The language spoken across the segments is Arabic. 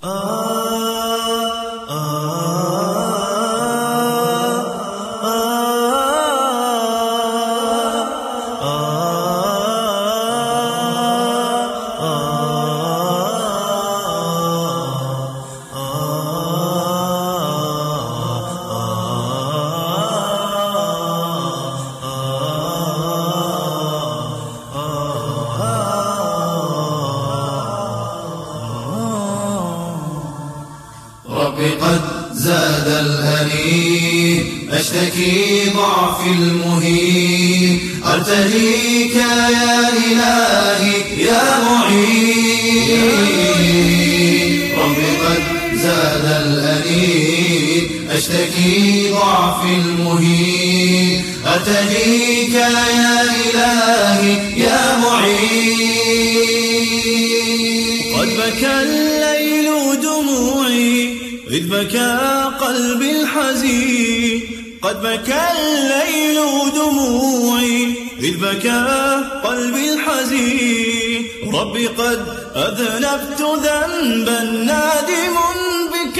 ربي قد زاد الأنين أشتكي ضعف المهين أرتجيك يا إلهي يا معين. ربي قد زاد الأنين أشتكي ضعف المهين أرتجيك يا إلهي يا معين. قد بكى الليل دموعي إذ بكى قلبي الحزين. قد بكى الليل دموعي إذ بكى قلبي الحزين. ربي قد أذنبت ذنبا نادم بك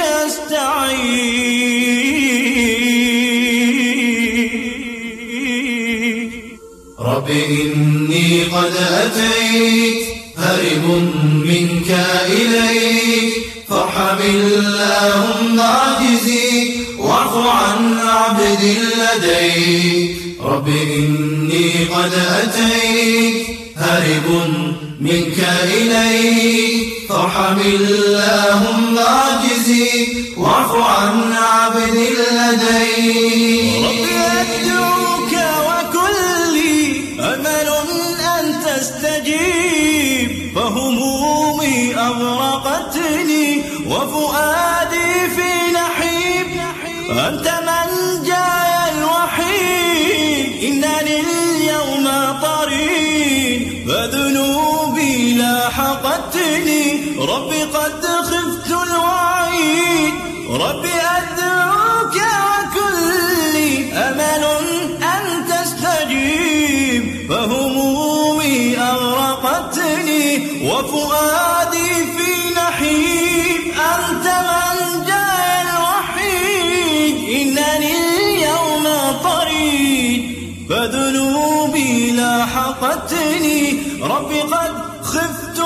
أستعين. ربي إني قد أتيت هرب منك إليك فارحم اللهم عاجزي واعف عن عبد لديك. ربي إني قد أتيت هرب منك إليك فارحم اللهم عاجزي واعف عن عبد لديك. ربي أدعوك وكلي أمل أن تستجيب فهمومي أغرقتني وفؤادي في نحيب. أنت من جاء الوحيد إنني اليوم طريد فذنوبي لاحقتني. ربي قد خفت الوعيد. ربي أدعوك وكلي أمل أن تستجيب فهمومي أغرقتني وفؤادي في نحيب. أنت من جاء الوحيد إنني اليوم طريد فذنوبي لاحقتني. ربي قد خفت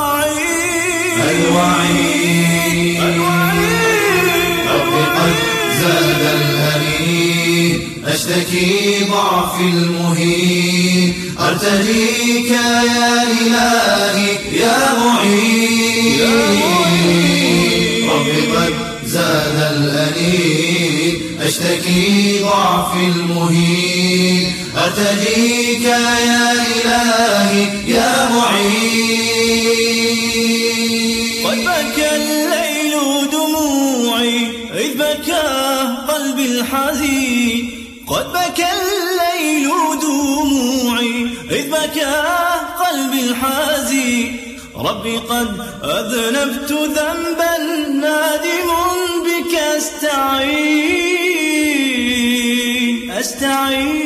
الوعيد. ربي قد زاد الأنين أشتكي ضعف المهين أرتجيك يا إلهي يا معين. ربي قد زاد الأنين أشتكي ضعف المهين أرتجيك يا إلهي يا معين. قد بكى الليل دموعي إذ بكى قلبي الحزين. قد بكى الليل دموعي إذ بكى قلبي الحزين. ربي قد أذنبت ذنبا نادم بك أستعين.